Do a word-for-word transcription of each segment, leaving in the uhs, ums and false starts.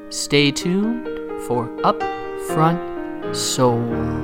Stay tuned for Upfront Soul.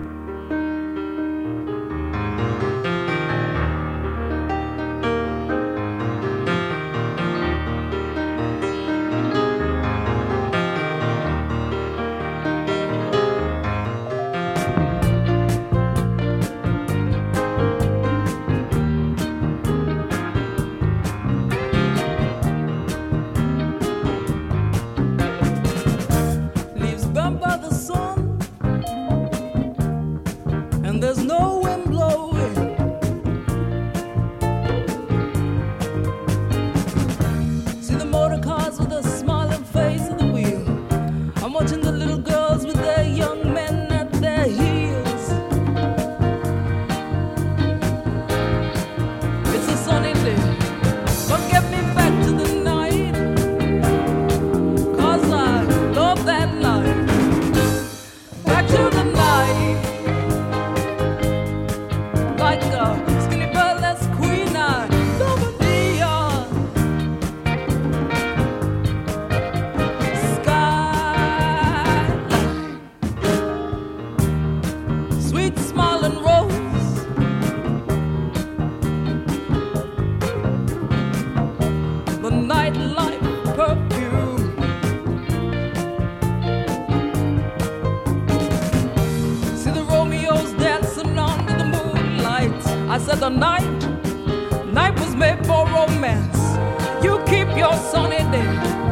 The night, night was made for romance. You keep your sunny day.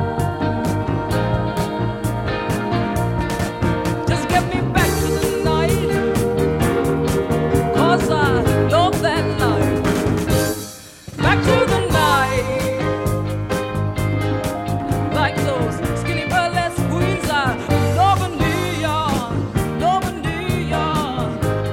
Just get me back to the night, 'cause I love that night. Back to the night, like those skinny burlesque queens. I love a neon, love a neon.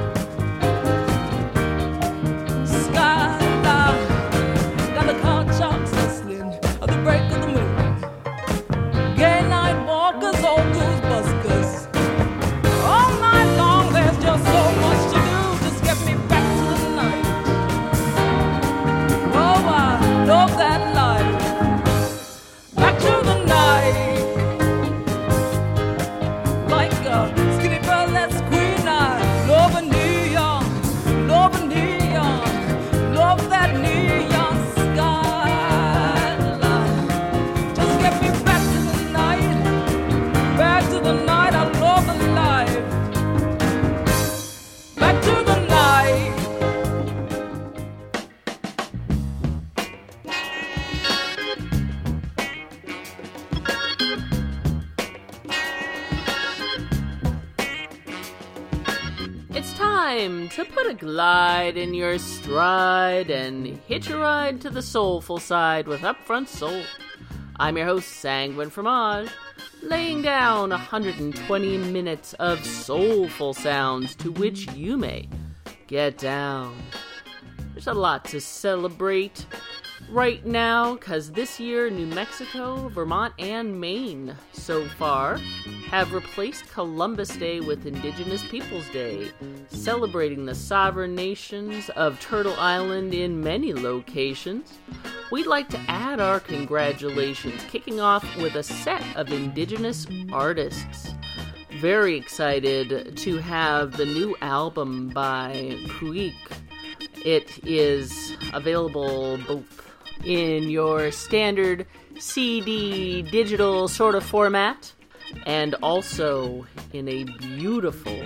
To put a glide in your stride and hitch a ride to the soulful side with Upfront Soul. I'm your host, Sanguine Fromage, laying down one hundred twenty minutes of soulful sounds to which you may get down. There's a lot to celebrate right now, because this year New Mexico, Vermont, and Maine so far have replaced Columbus Day with Indigenous Peoples Day, celebrating the sovereign nations of Turtle Island in many locations. We'd like to add our congratulations, kicking off with a set of Indigenous artists. Very excited to have the new album by Kuik. It is available both in your standard C D digital sort of format, and also in a beautiful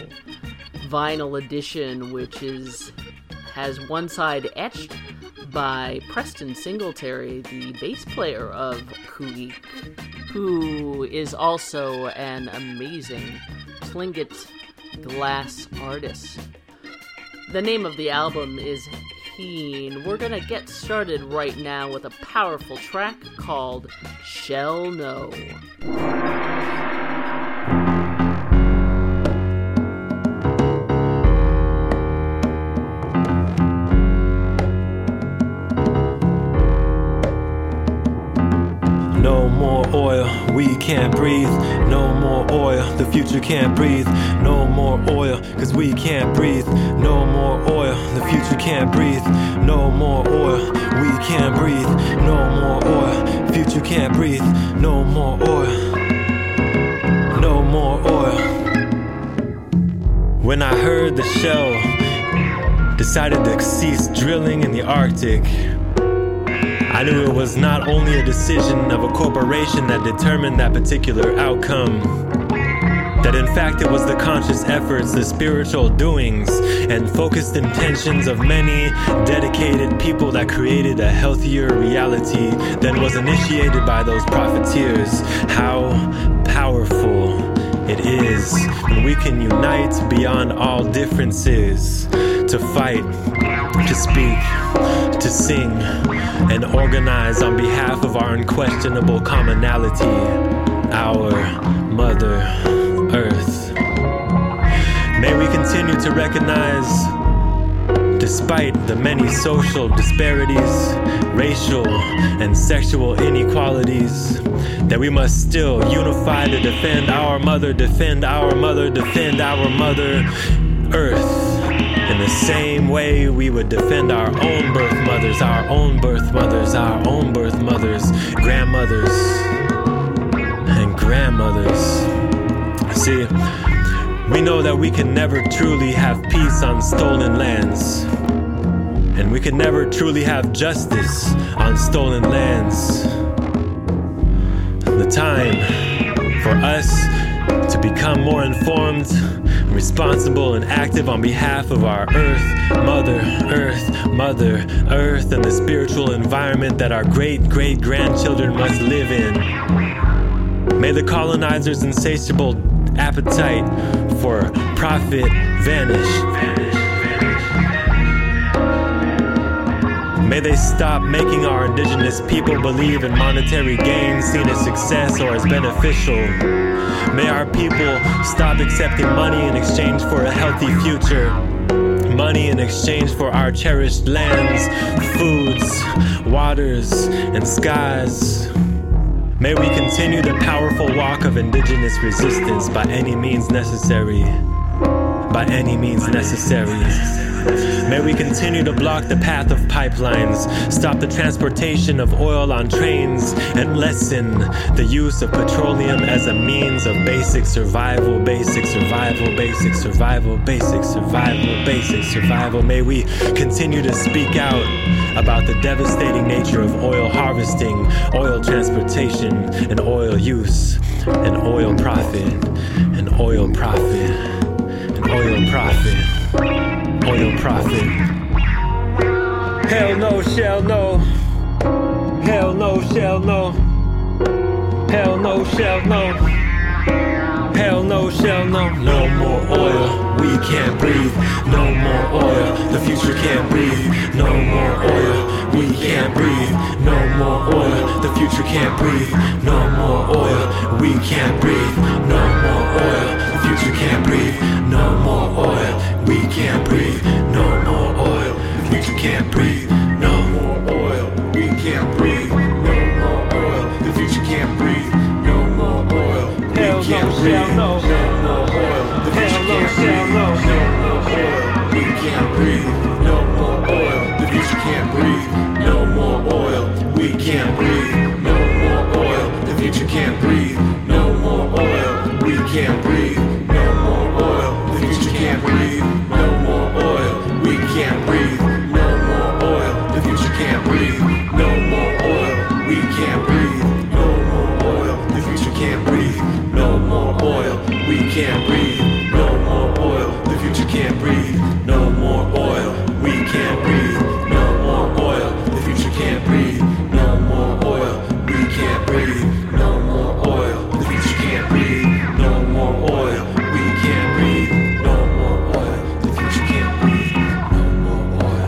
vinyl edition, which is has one side etched by Preston Singletary, the bass player of Kuik, who is also an amazing Tlingit glass artist. The name of the album is Heen. We're gonna get started right now with a powerful track called Shall Know. No more oil, we can't breathe. No more oil, the future can't breathe. No more oil, cause we can't breathe. No more oil, the future can't breathe. No more oil, we can't breathe. No more oil, future can't breathe. No more oil. When I heard the Shell decided to cease drilling in the Arctic, I knew it was not only a decision of a corporation that determined that particular outcome, that in fact it was the conscious efforts, the spiritual doings, and focused intentions of many dedicated people that created a healthier reality than was initiated by those profiteers. How powerful it is when we can unite beyond all differences, to fight, to speak, to sing, and organize on behalf of our unquestionable commonality, our Mother Earth. May we continue to recognize, despite the many social disparities, racial and sexual inequalities, that we must still unify to defend our mother, defend our mother, defend our Mother Earth, in the same way we would defend our own birth mothers, our own birth mothers, our own birth mothers, grandmothers, and grandmothers. See, we know that we can never truly have peace on stolen lands, and we can never truly have justice on stolen lands. The time for us to become more informed, responsible, and active on behalf of our Earth, Mother Earth, Mother Earth, and the spiritual environment that our great-great-grandchildren must live in. May the colonizers' insatiable appetite for profit vanish. May they stop making our indigenous people believe in monetary gain seen as success or as beneficial. May our people stop accepting money in exchange for a healthy future. Money in exchange for our cherished lands, foods, waters, and skies. May we continue the powerful walk of indigenous resistance by any means necessary. By any means necessary. May we continue to block the path of pipelines, stop the transportation of oil on trains, and lessen the use of petroleum as a means of basic survival, basic survival, basic survival, basic survival, basic survival. May we continue to speak out about the devastating nature of oil harvesting, oil transportation, and oil use, and oil profit, and oil profit, and oil profit. Oil profit. Hell no, shall no. Hell no, shall no. Hell no, shall no. Hell no, shall no. No more oil, we can't breathe. No more oil, the future can't breathe. No more oil, we can't breathe. No more oil, the future can't breathe. No more oil, we can't breathe. No more oil, the future can't breathe. No more oil, we can't breathe. No more oil, the future can't breathe. No more oil, we can't breathe. No more oil, the future can't breathe. No more oil, we can't breathe. No more oil, the future can't breathe. No more oil, we can't breathe. No more oil, the future can't breathe. No more oil, we can't breathe. No more oil, the future can't breathe. No more oil, we can't breathe. No more oil, the future can't breathe. No more oil, we can't breathe. No more oil, the future can't breathe. No more oil, we can't breathe. No more oil, the future can't breathe. No more oil, we can't breathe. No more oil, the future can't breathe. No more oil, we can't breathe. No more oil, the future can't breathe. No more oil, we can't breathe. No more oil, the future can't breathe. No more oil, we can't breathe. No more oil, the future can't breathe. No more oil.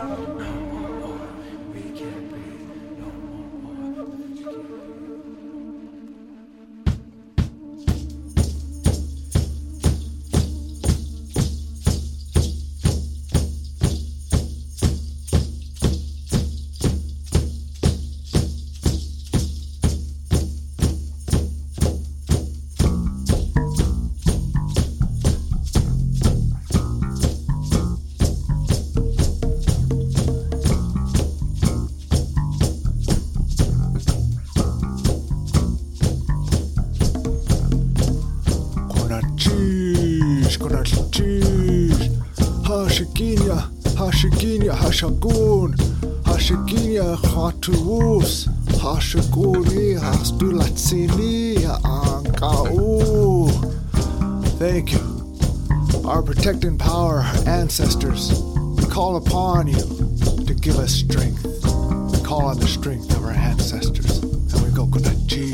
Hashagun, Hashaginia, Hatuus, Hashaguni, Hastulatsini, Ankau. Thank you. Our protecting power, our ancestors, we call upon you to give us strength. We call on the strength of our ancestors, and we go Kunachi.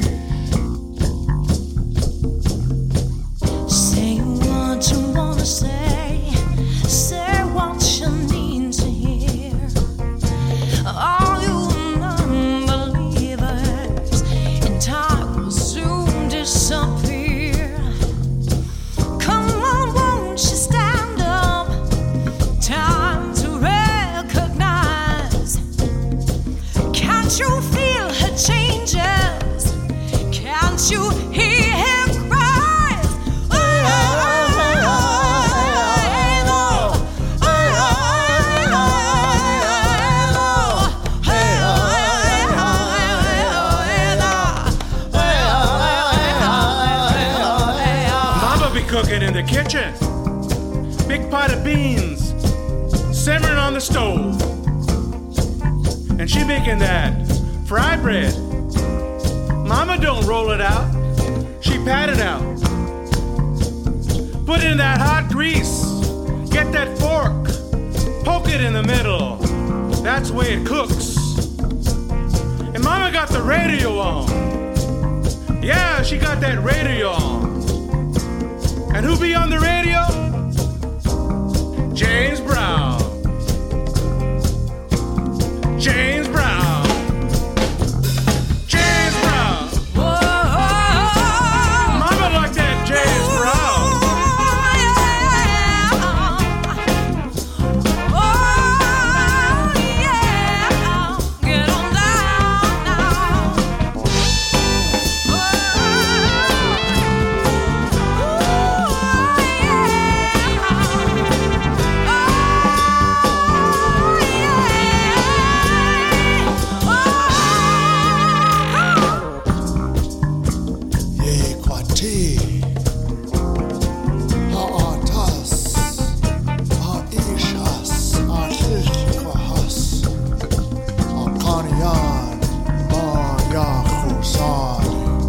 Say what you wanna say, say what you need to hear. All you non-believers in time will soon disappear. Come on, won't you stand up? Time to recognize. Can't you feel her changes? Can't you hear her cries? Mama be cooking in the kitchen. Big pot of beans simmering on the stove. And she making that fry bread. Mama don't roll it out. She pat it out. Put it in that hot grease. Get that fork. Poke it in the middle. That's the way it cooks. And Mama got the radio on. Yeah, she got that radio on. And who be on the radio? James Brown. James Brown. James Brown. Mama like that James Brown. Get on down now. Ye Kwati, Ha'atas, Ha'ishas, Ha'ishkwahas, Ha'kaniyan, Ma'yahusan.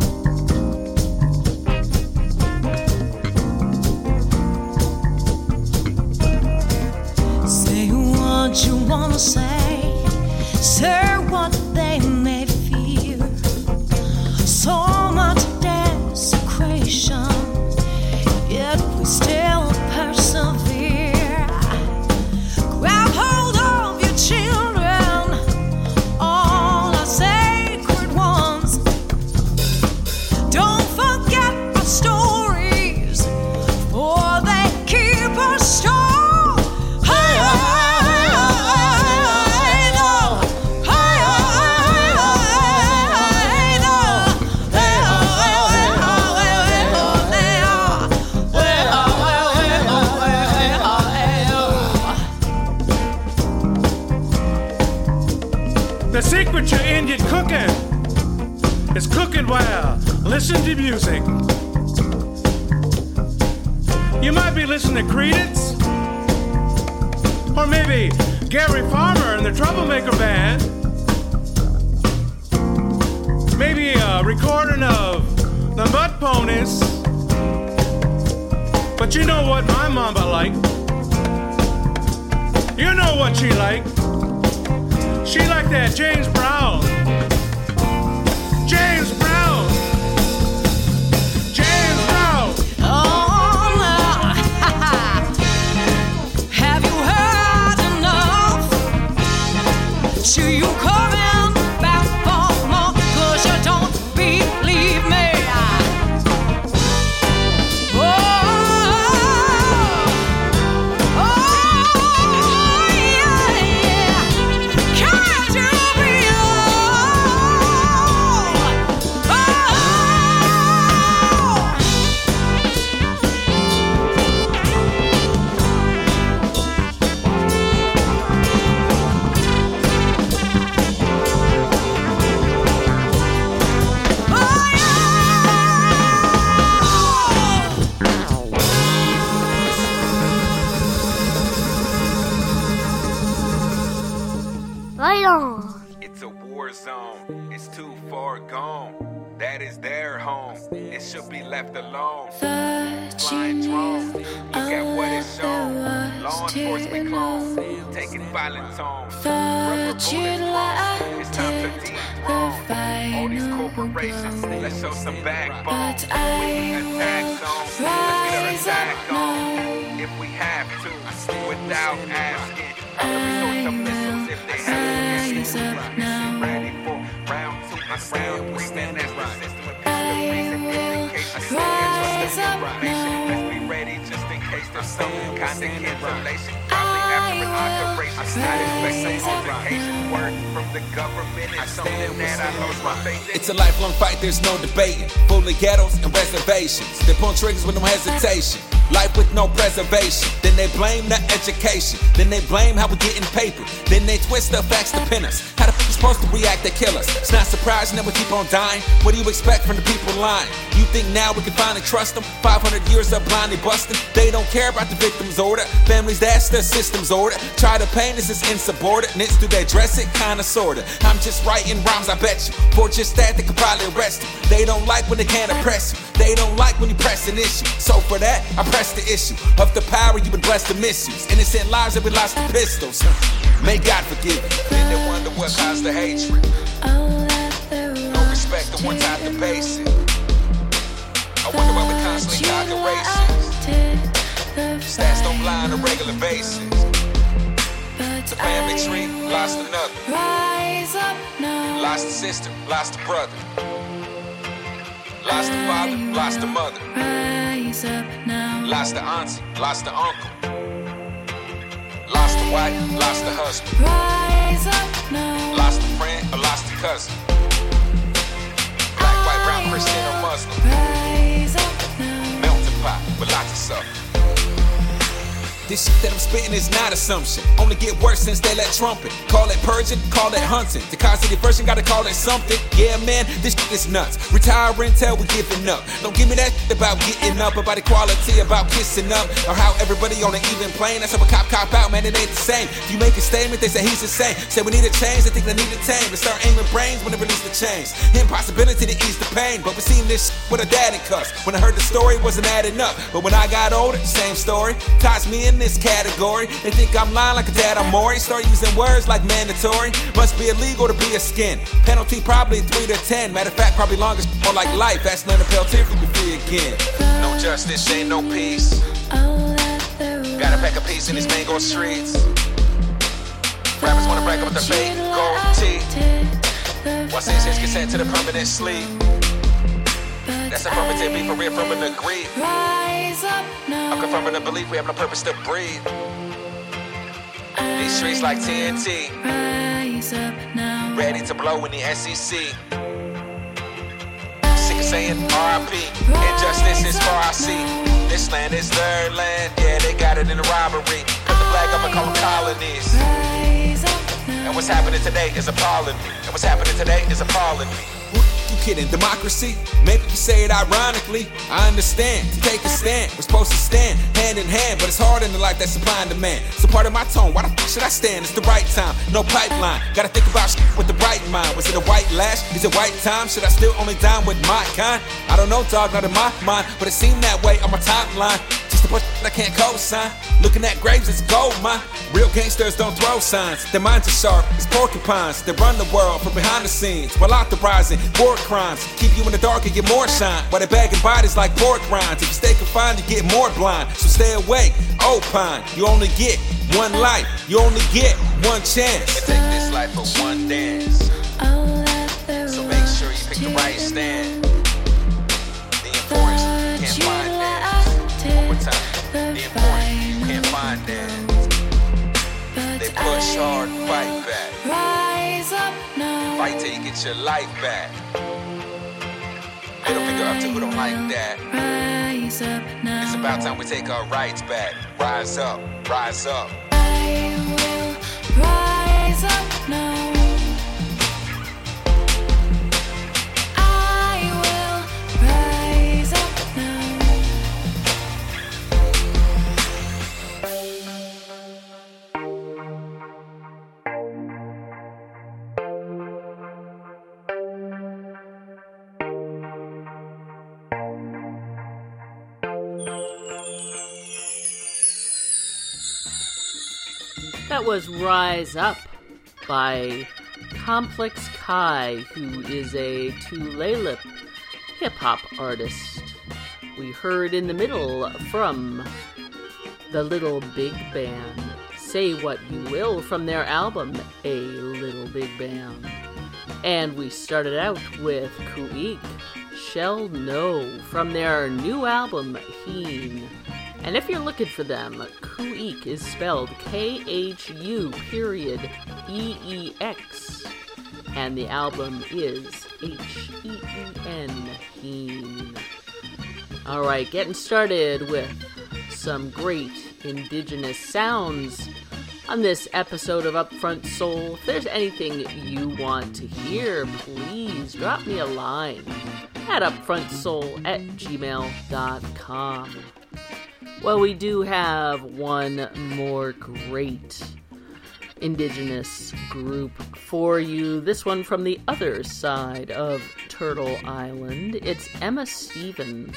Say what you wanna say, say what they may fear. So much desecration, yet we still persevere. Grab hold of your children, all our sacred ones. Don't forget our stories, for they keep us strong. The secret to Indian cooking is cooking well. Listen to music. You might be listening to Creedence, or maybe Gary Farmer and the Troublemaker Band. Maybe a recording of the Mud Ponies. But you know what my mama like. You know what she like. She like that James Brown. James Brown. James Brown. Oh, no. Have you heard enough? you, you coming back for more, 'cause you don't believe me. Oh, oh, yeah, yeah. Can't you be oh, Right on. It's a war zone, it's too far gone. That is their home, it should be left alone. Flying drones, look at what it's shown. Law enforcement clones, taking violent tones. Rubber bullets thrown, it's time to dethrone all these corporations. Let's show some backbone. With the attack zone, let's get our attack on. If we have to, without asking. Resort to missiles if they have issues. Ready for round two and round three. Man, that's the system of peace. In case you trust information, let's be ready just in case there's some kind of cancellation. Probably after an operation, not expect some altercation. Word from the government is something that I lost my faith in. It's a lifelong fight, there's no debating. Full of ghettos and reservations. They pull triggers with no hesitation. Life with no preservation. Then they blame the education. Then they blame how we're getting paper. Then they twist the facts to pin us. How the f*** supposed to react, they kill us. It's not surprising that we keep on dying. What do you expect from the people lying? You think now we can finally trust them? five hundred years of blindly busting. They don't care about the victim's order. Families, that's the system's order. Try to paint us as insubordinates. Do they dress it? Kinda sorta. I'm just writing rhymes, I bet you. For just that, they could probably arrest you. They don't like when they can't oppress you. They don't like when you press an issue. So for that, I press the issue of the power you've been blessed to misuse. Innocent lives that we lost to pistols. May God forgive you. Then they wonder what caused the hatred. No respect to one type to basic. I wonder why we constantly talking racist. Stats don't lie on a regular basis. The family tree lost another. Lost a sister, lost a brother. Lost a father, lost a mother. Lost the auntie, lost the uncle. Lost the wife, lost the husband. Lost a friend, or lost a cousin. Black, white, brown, Christian, or Muslim. Melting pot with lots of stuff. This shit that I'm spitting is not assumption. Only get worse since they let trumpet. Call it purging, call it hunting. The cause of the version gotta call it something. Yeah, man, this shit is nuts. Retiring till we giving up. Don't give me that shit about getting up, about equality, about kissing up, or how everybody on an even plane. That's how a cop cop out, man, it ain't the same. If you make a statement, they say he's the same. Say we need a change, they think they need a tame. They start aiming brains when they release the chains. Impossibility to ease the pain, but we seen this shit with a dad in cuffs. When I heard the story, it wasn't adding up. But when I got older, same story. Ties me in this category. They think I'm lying like a dad on Maury. Start using words like mandatory. Must be illegal to be a skin. Penalty probably three to ten. Matter of fact, probably longer, more like life. Ask Leonard Peltier if we be free again. No justice, ain't no peace. Gotta pack a piece in these mango streets. Rappers wanna break up with the fake gold teeth. While citizens get sent to the permanent sleep. That's affirmative, be for reaffirming the greed. I'm confirming the belief we have no purpose to breathe. These streets like T N T, ready to blow in the S E C. Sick of saying R I P, injustice is far I see. This land is their land, yeah, they got it in a robbery. Put the flag up and call them colonies. And what's happening today is appalling me. And what's happening today is appalling me. You kidding? Democracy? Maybe you say it ironically. I understand. To take a stand, we're supposed to stand hand in hand, but it's hard in the life that's supply and demand. So part of my tone, why the f should I stand? It's the right time, no pipeline. Gotta think about shit with the right mind. Was it a white lash? Is it white time? Should I still only dine with my kind? I don't know, dog, not in my mind, but it seemed that way on my timeline. Just a bunch of I can't co-sign. Looking at graves, it's gold mine. Real gangsters don't throw signs. Their minds are sharp, it's porcupines. They run the world from behind the scenes while authorizing war crimes. Keep you in the dark and get more shine. While they're bagging bodies like pork rinds. If you stay confined, you get more blind. So stay awake, opine. You only get one life. You only get one chance. You take this life for one dance. So make sure you pick the right stand. The importance, you can't find dance. One more time. The importance, you can't find dance. They push hard, fight back. Rise up now. Fight till you get your life back. Middle finger up to who don't like that. Rise up now. It's about time we take our rights back. Rise up, rise up. I will rise up now. I will rise up now. That was Rise Up by Complex Kai, who is a Tulalip hip-hop artist. We heard in the middle from the Little Big Band, Say What You Will, from their album, A Little Big Band. And we started out with Kuik, Shell No, from their new album, Heen. And if you're looking for them, Kuik is spelled K H U period E E X. And the album is H E E N, Heen. Alright, getting started with some great indigenous sounds on this episode of Upfront Soul. If there's anything you want to hear, please drop me a line at upfrontsoul at gmail dot com. Well, we do have one more great indigenous group for you. This one from the other side of Turtle Island. It's Emma Stevens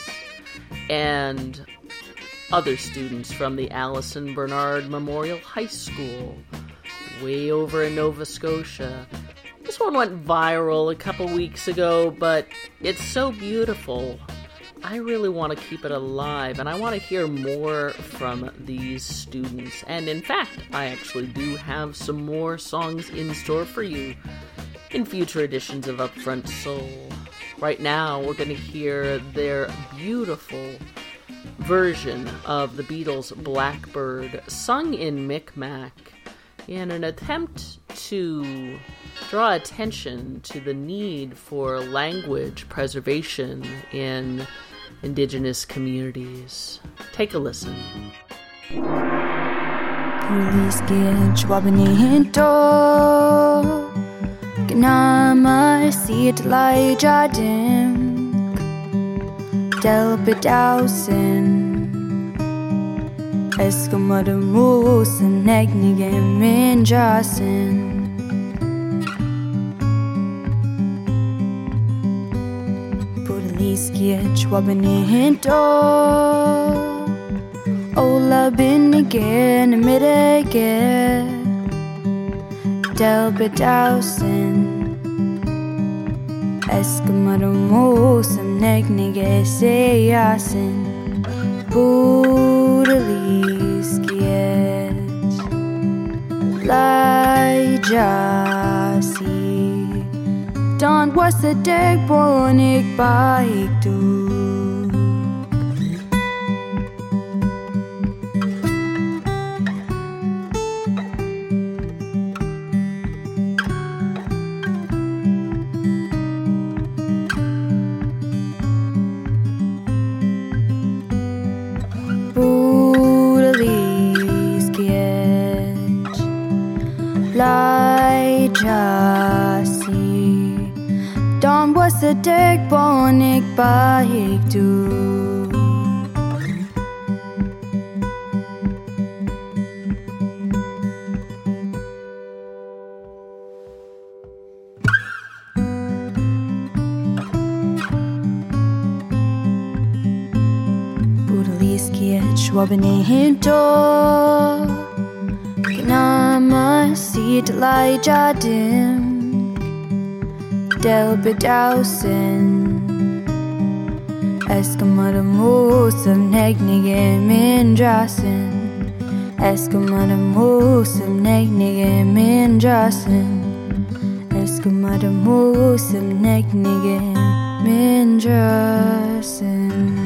and other students from the Allison Bernard Memorial High School, way over in Nova Scotia. This one went viral a couple weeks ago, but it's so beautiful. I really want to keep it alive, and I want to hear more from these students. And in fact, I actually do have some more songs in store for you in future editions of Upfront Soul. Right now, we're going to hear their beautiful version of the Beatles' Blackbird, sung in Micmac, in an attempt to draw attention to the need for language preservation in Indigenous communities. Take a listen. Police get chwabani hinto Gnama sit lai jadim Del bedausen Eskamada musen Negnigem min jasen Poliskiet chwabani hinto Ola bin again midage Del bedausen Eskamada musen Negnige seyasen Budaliskiet Lai jasi Don was the deg bonik baik du Budaliskiet Lai jasi Don was the deg bonik baik du Budaliskiet schwabani hinto Gnama sit lai jadim Del bedausen Eskamada musam Negnige min jasen Eskamada musam Negnige min jasen Eskumadamosam neknigen mindrasen.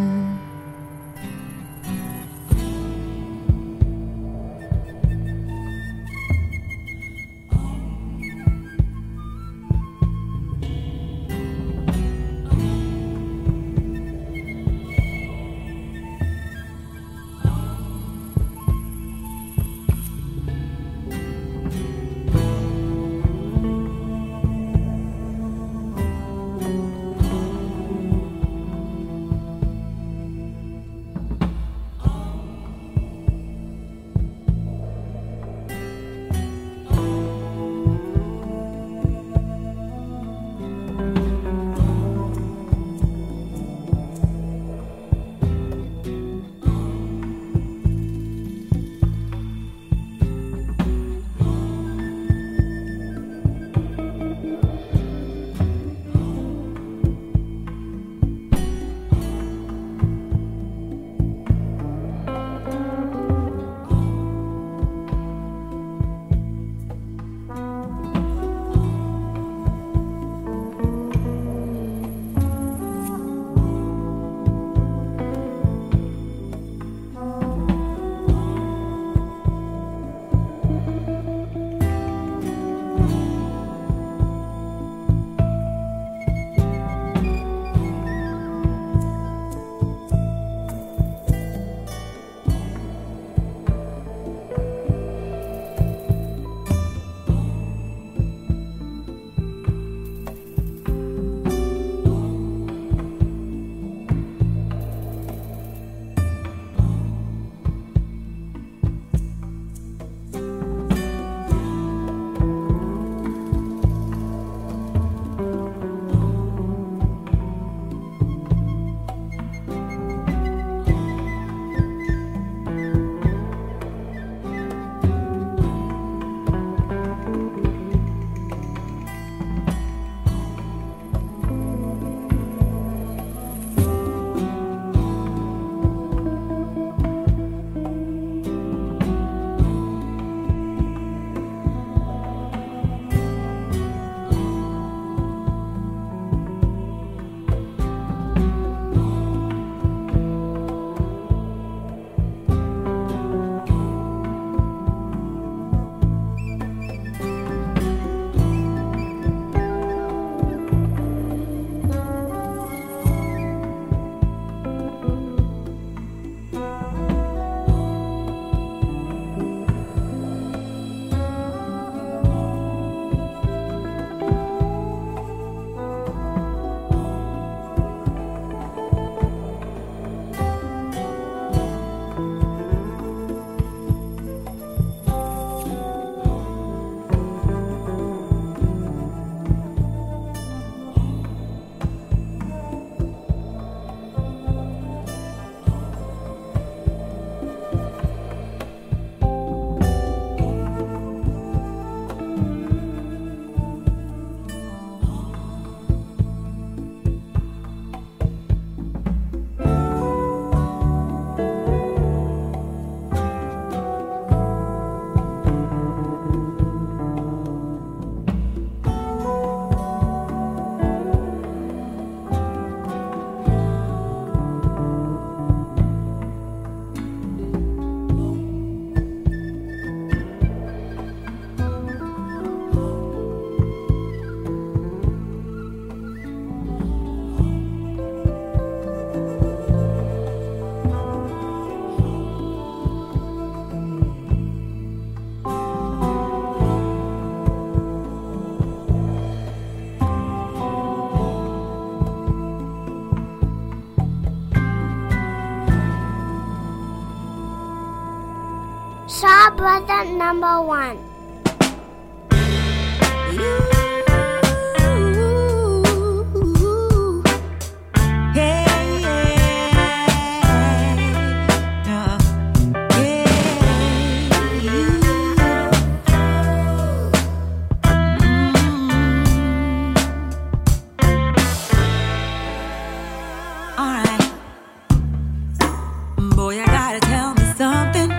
Shaw Brother number one.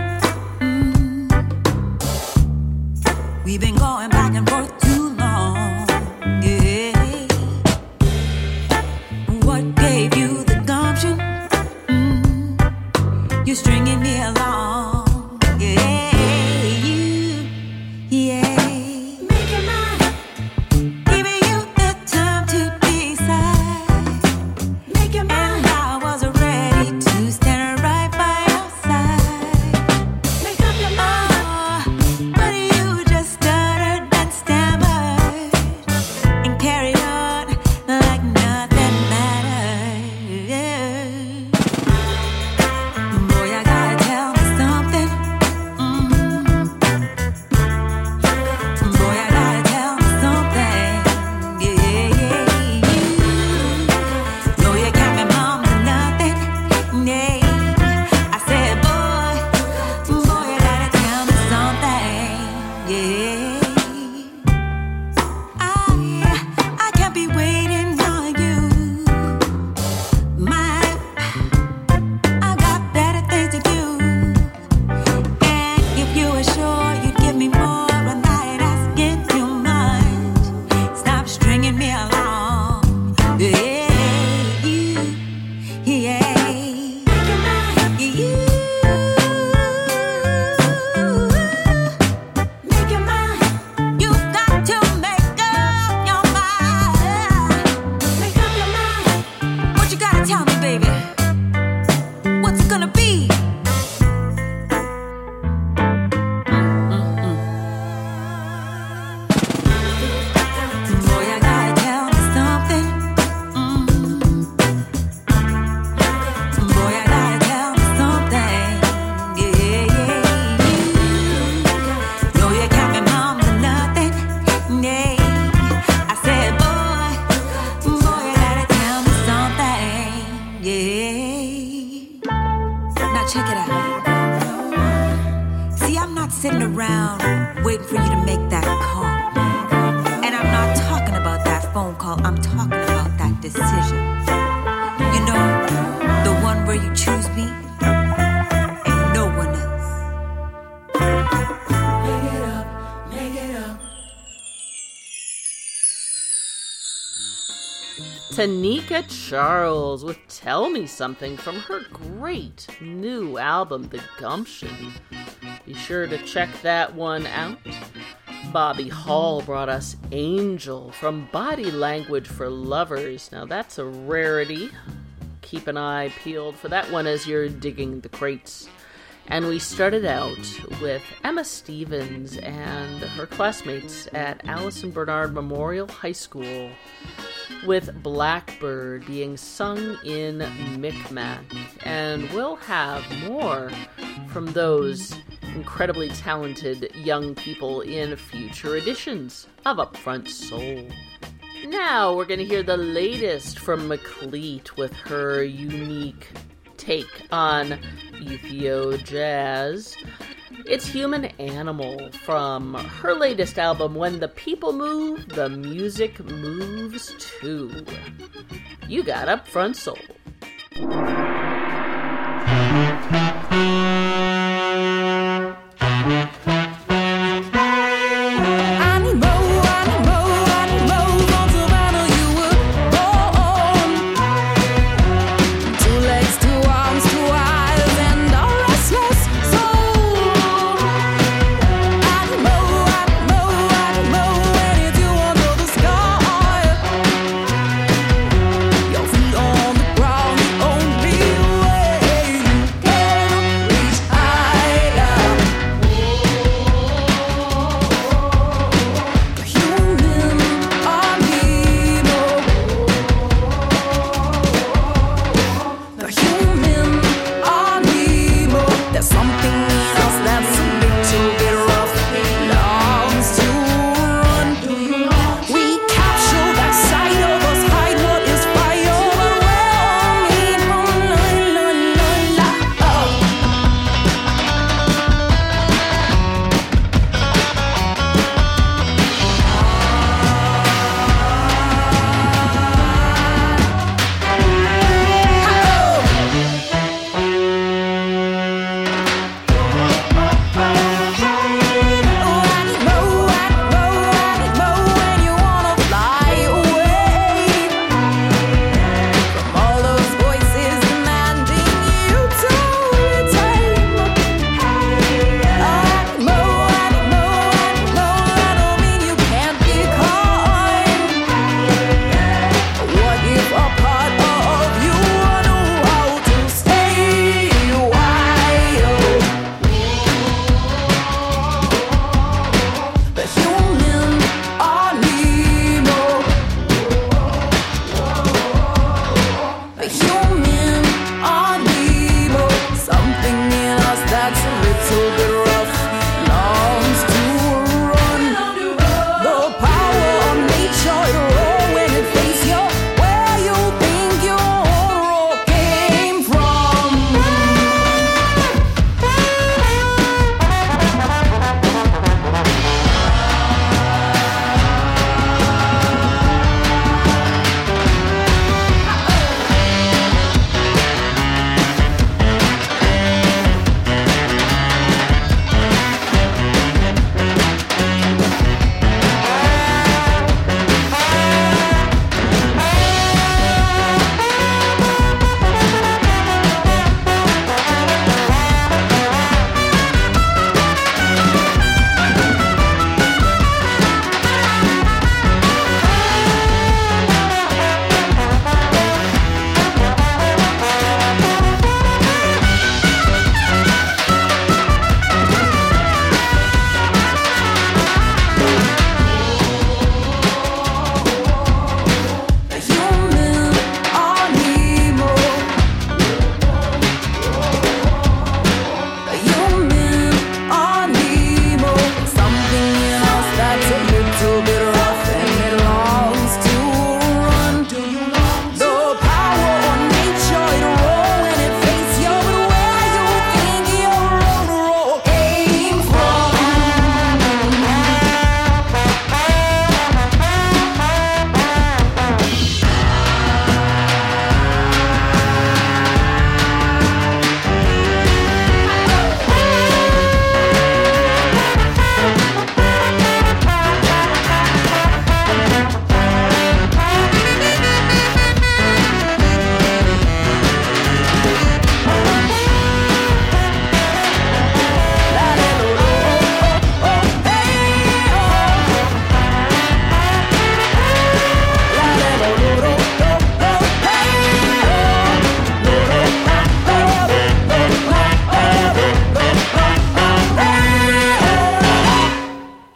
We've been going back and forth too long. Tanika Charles with Tell Me Something from her great new album, The Gumption. Be sure to check that one out. Bobby Hall brought us Angel from Body Language for Lovers. Now that's a rarity. Keep an eye peeled for that one as you're digging the crates. And we started out with Emma Stevens and her classmates at Allison Bernard Memorial High School, with Blackbird being sung in Micmac. And we'll have more from those incredibly talented young people in future editions of Upfront Soul. Now we're going to hear the latest from McLeet with her unique take on Ethio jazz. It's Human Animal from her latest album, When the People Move, the Music Moves Too. You got Upfront Soul. Your feet on the ground, the only way you can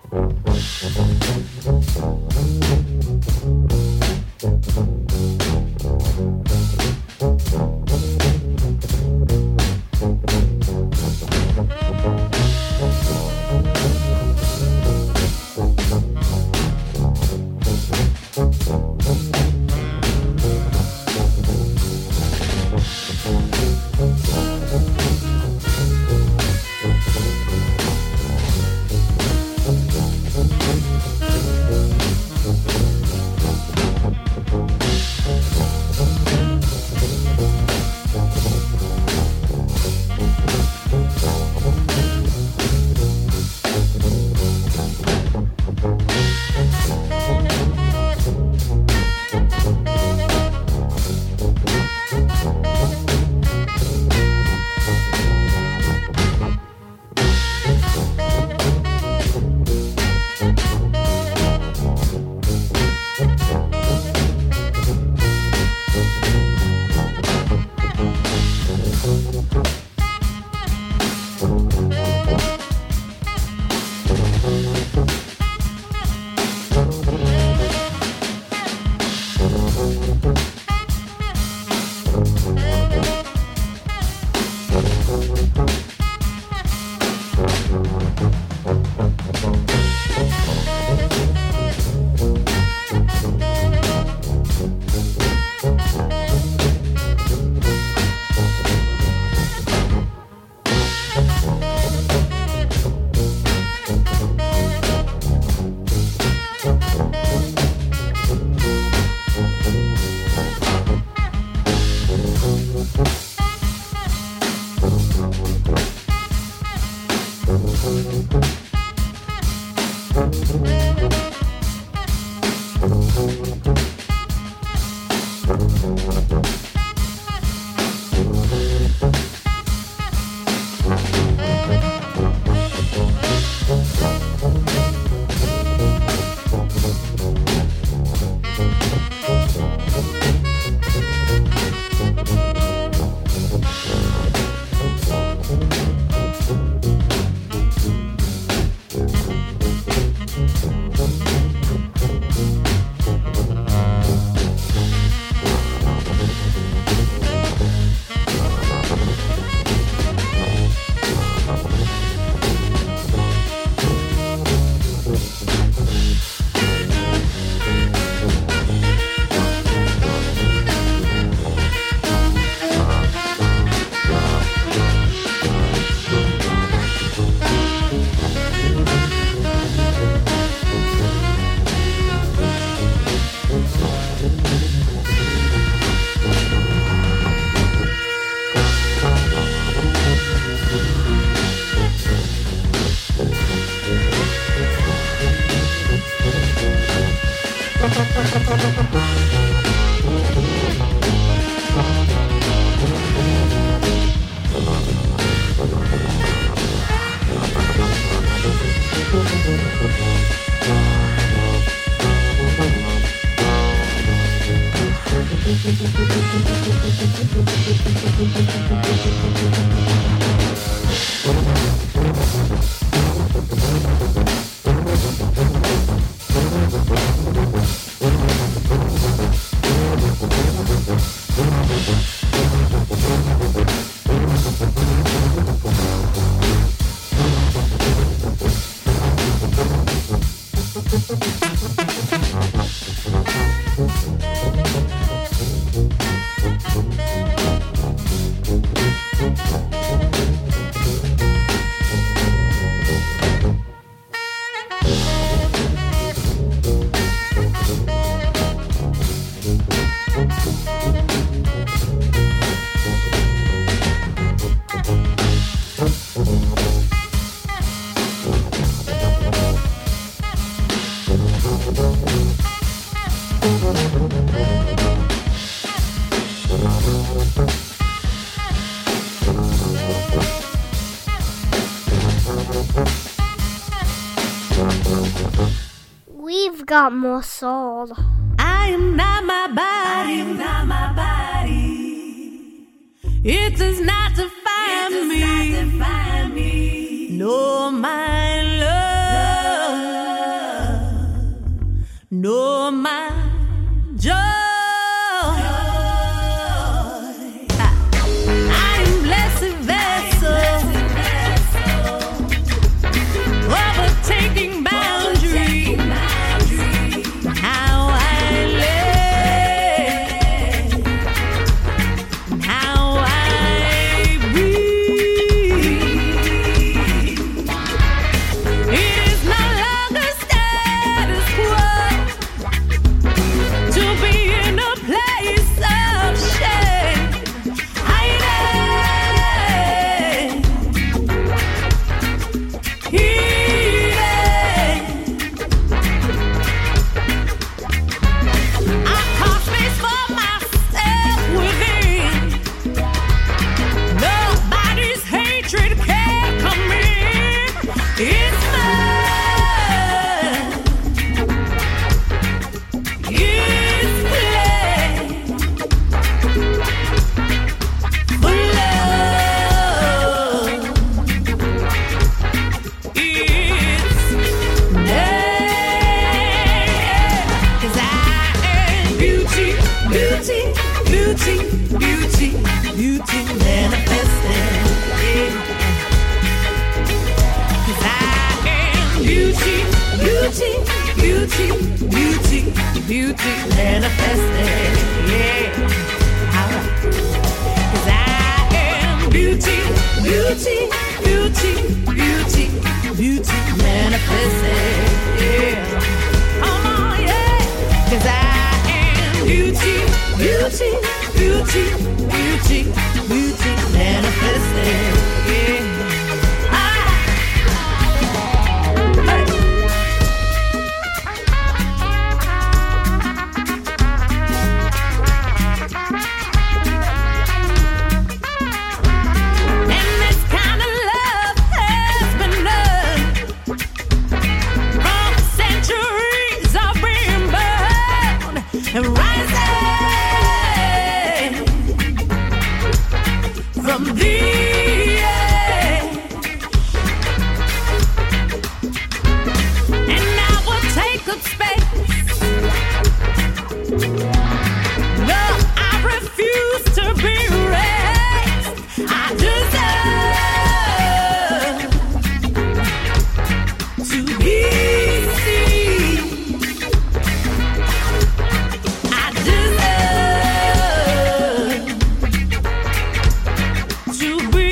Got more soul. I am not my body. I am not my body. It does not define me. Not define me. Nor my love. love. know my joy. I am blessed vessel, overtaking boundaries. How I live, how I breathe. It is no longer status quo to be in a place of shame. Hiding, healing. I carve space for myself within. Nobody's hatred can come in. It's mine. It's plain. For love, it's there. 'Cause I am beauty, beauty, beauty, beauty, beauty manifested. Yeah. 'Cause I am beauty, beauty, beauty, beauty, beauty manifested. Yeah. Alright. 'Cause I am beauty, beauty, beauty, beauty, beauty manifested. Yeah. Come on, yeah. 'Cause I am beauty, beauty, beauty, beauty, beauty manifested. Yeah. And this kind of love has been done from centuries of being burned and rising from the end. And I will take up space. No, I refuse to be raised. I deserve to be seen. I deserve to be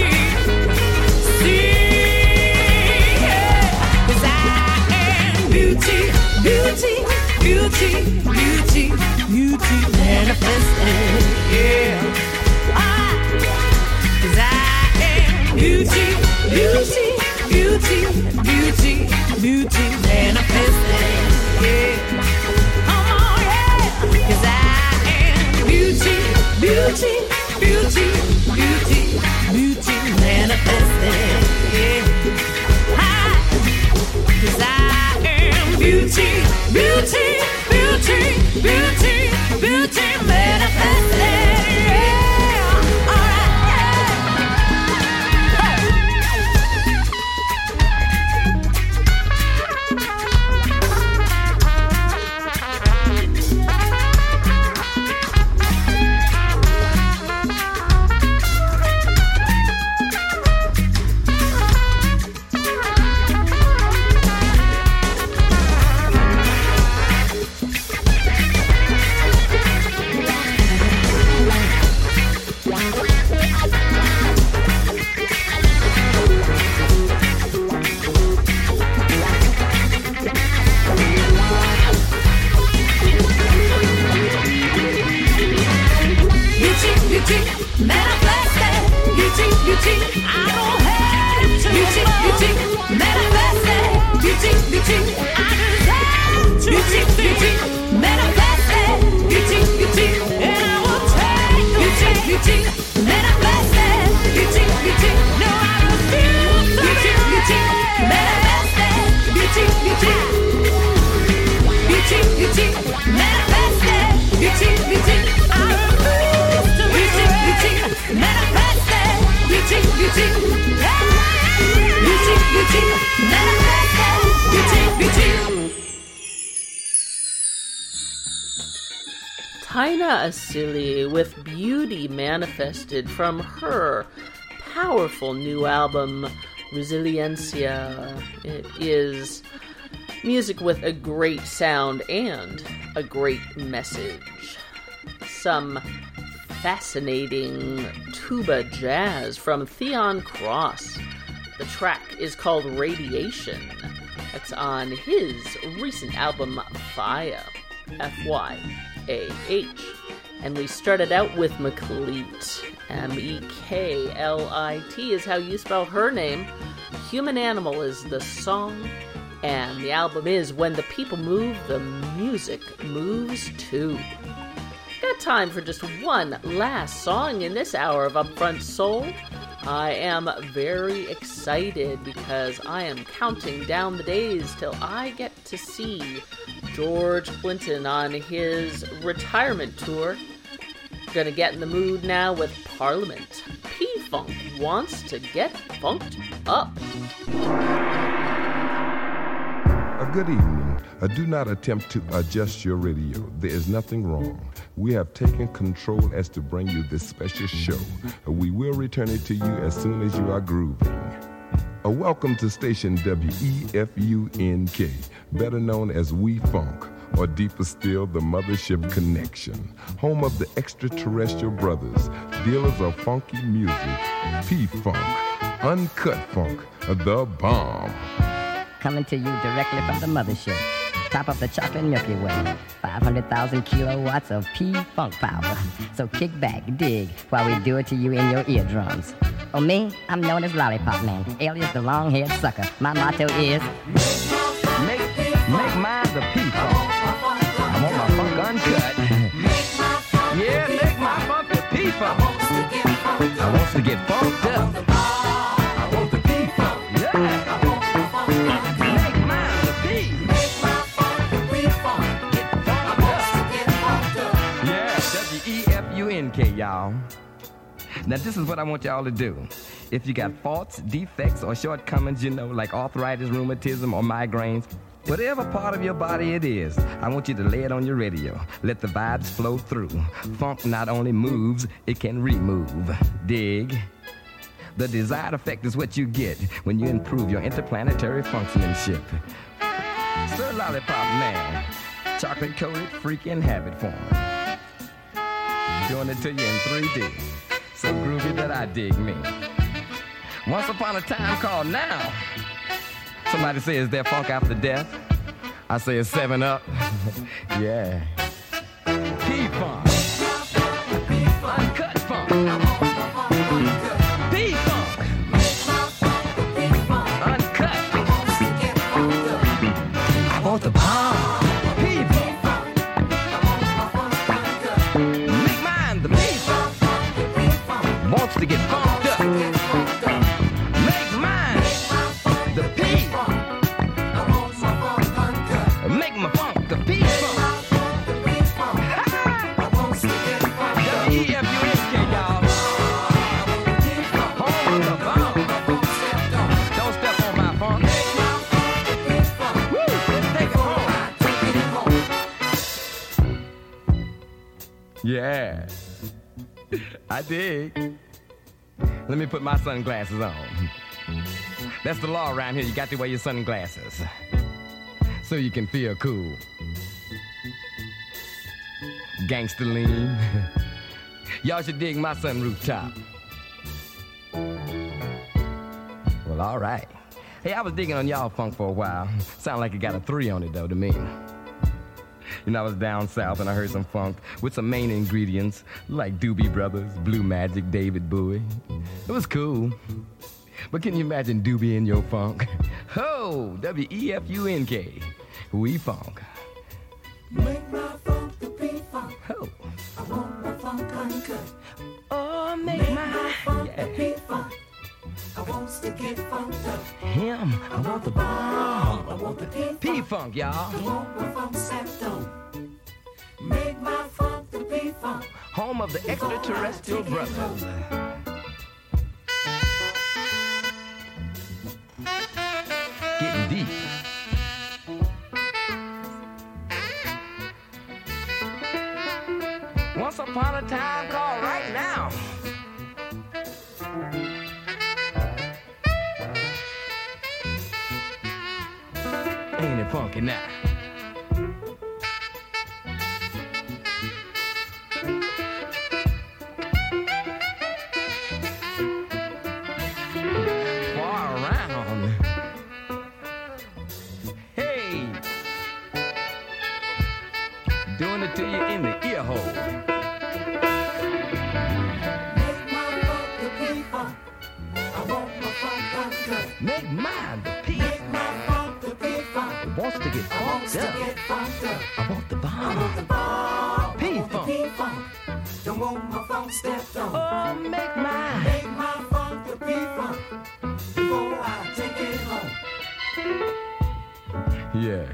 seen. 'Cause I am beauty, beauty, beauty, beauty, beauty manifested. Yeah. Ah. 'Cause I am beauty, beauty, beauty, beauty, beauty manifested. Yeah. Come on, yeah. 'Cause I am beauty, beauty, beauty, beauty, beauty manifested. Yeah. Ah. 'Cause I am beauty, beauty, beauty, beauty, beauty manifested. Yeah. All right, beauty, beauty, manifested. Beauty, beauty, I don't have to. Beauty, beauty, manifested. Beauty, beauty, I deserve to. Beauty, beauty, manifested. Beauty, beauty, and I will take. Beauty, beauty, manifested. Beauty, beauty, no, I refuse to. Beauty, beauty, manifested. Beauty, beauty, beauty, beauty, manifested. Beauty, beauty, I refuse to. Beauty, beauty. Haina Asili with Beauty Manifested from her powerful new album, Resiliencia. It is music with a great sound and a great message. Some fascinating tuba jazz from Theon Cross. The track is called Radiation. It's on his recent album, Fire, F Y A H. And we started out with McLeet. M E K L I T is how you spell her name. Human Animal is the song. And the album is When the People Move, the Music Moves Too. Got time for just one last song in this hour of Upfront Soul. I am very excited because I am counting down the days till I get to see George Clinton on his retirement tour. Gonna get in the mood now with Parliament. P-Funk wants to get funked up. A good evening. Uh, do not attempt to adjust your radio. There is nothing wrong. We have taken control as to bring you this special show. Uh, we will return it to you as soon as you are grooving. Uh, welcome to station W E F U N K, better known as We Funk, or deeper still, the Mothership Connection, home of the extraterrestrial brothers, dealers of funky music, P-Funk, Uncut Funk, the bomb. Coming to you directly from the mothership. Top of the chocolate Milky Way. five hundred thousand kilowatts of P-Funk power. So kick back, dig, while we do it to you in your eardrums. Oh, me? I'm known as Lollipop Man, alias the long-haired sucker. My motto is... Make, make mine the P-Funk. I want my funk uncut. Yeah, make my funk the P-Funk. I want to get funked up. I want the P-Funk. Yeah. K, y'all. Now this is what I want y'all to do. If you got faults, defects, or shortcomings, you know, like arthritis, rheumatism, or migraines, whatever part of your body it is, I want you to lay it on your radio. Let the vibes flow through. Funk not only moves, it can remove. Dig? The desired effect is what you get when you improve your interplanetary functionship. Sir Lollipop Man, chocolate-coated freaking habit form. Doing it to you in three D. So groovy that I dig me. Once upon a time called now. Somebody says, is there funk after death? I say it's seven up. Yeah. P-Funk. Uncut funk. P-Funk. Uncut. I want the bomb. Wants to get funked up. Make mine the P. Make my funk the P-Funk. W E F U N K, y'all. Home of the bomb. Don't step on my funk. Woo, take it home. Yeah, I dig. Let me put my sunglasses on. That's the law around here. You got to wear your sunglasses so you can feel cool. Gangsta lean. Y'all should dig my sunroof top. Well, all right. Hey, I was digging on y'all funk for a while. Sound like it got a three on it, though, to me. You know, I was down south and I heard some funk with some main ingredients like Doobie Brothers, Blue Magic, David Bowie. It was cool. But can you imagine Doobie in your funk? Ho! W E F U N K. We funk. Make my funk the P-Funk. Ho! I want my funk uncut. Oh, make, make my, my funk yeah. the P-Funk. I want to get funked up. Him, I want the bomb. I want the P-Funk. P-Funk, y'all. I want my funk stepped on. Make my funk the P-Funk. Home of the extraterrestrial brothers. Getting deep. Once upon a time called right now. Ain't it funky now? Far around. Hey, doing it to you in the ear hole. Make mine the P. Wants to get funked up. I want the bomb. P-funk. Don't want my funk stepped on. Oh, make mine. Make my funk the P-funk. Before I take it home. Yeah.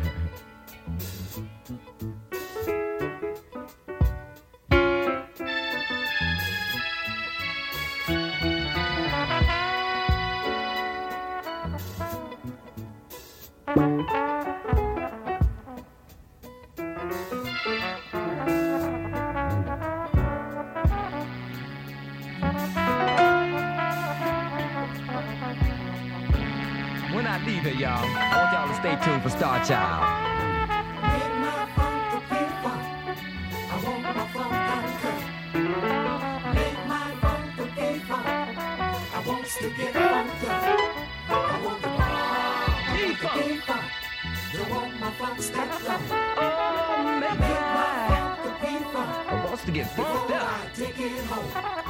When I leave here, y'all, I want y'all to stay tuned for Star Child. Make my funk the P-funk. I want my funk uncut. Make my funk the P-funk. I want to get funked up. I want the bomb. P-funk. Don't want my funk stepped up. Oh, make my funk the P-funk. I want to get funked up. I take it home.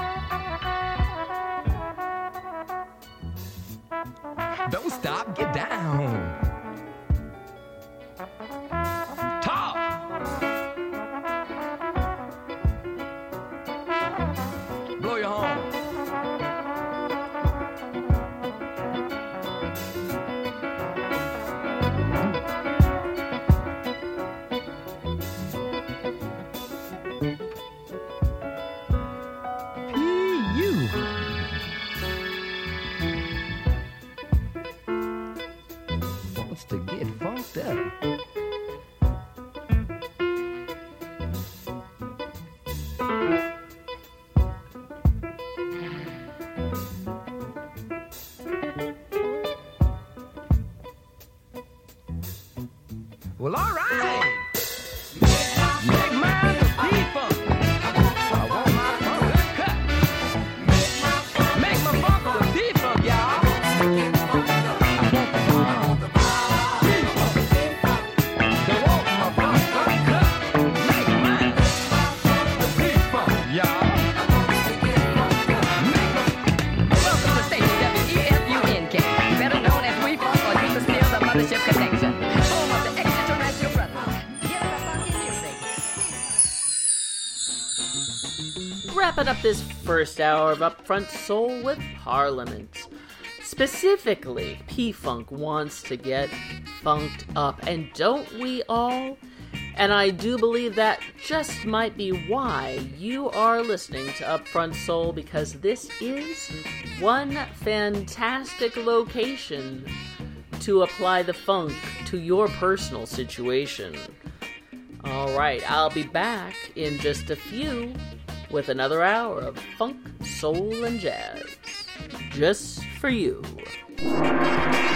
Don't stop, get down. Talk. Blow your horn. P U to get funked up. Well, all right. Make mine the P-funk. I want my funk cut. Make my funk the P-funk, y'all. Connection. Home of the extraterrestrial brothers. Give the funky music. Wrapping up this first hour of Upfront Soul with Parliament. Specifically, P-Funk wants to get funked up, and don't we all? And I do believe that just might be why you are listening to Upfront Soul, because this is one fantastic location to apply the funk to your personal situation. Alright, I'll be back in just a few with another hour of funk, soul, and jazz. Just for you.